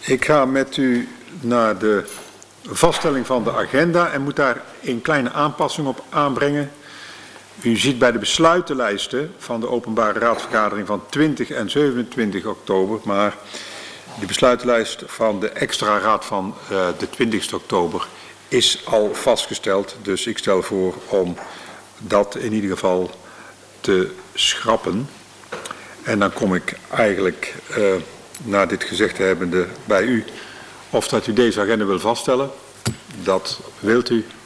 Ik ga met u naar de vaststelling van de agenda en moet daar een kleine aanpassing op aanbrengen. U ziet bij de besluitenlijsten van de openbare raadsvergadering van 20 en 27 oktober, maar de besluitenlijst van de extra raad van de 20 oktober is al vastgesteld. Dus ik stel voor om dat in ieder geval te schrappen. En dan kom ik eigenlijk, na dit gezegd hebbende, bij u. Of dat u deze agenda wil vaststellen, dat wilt u.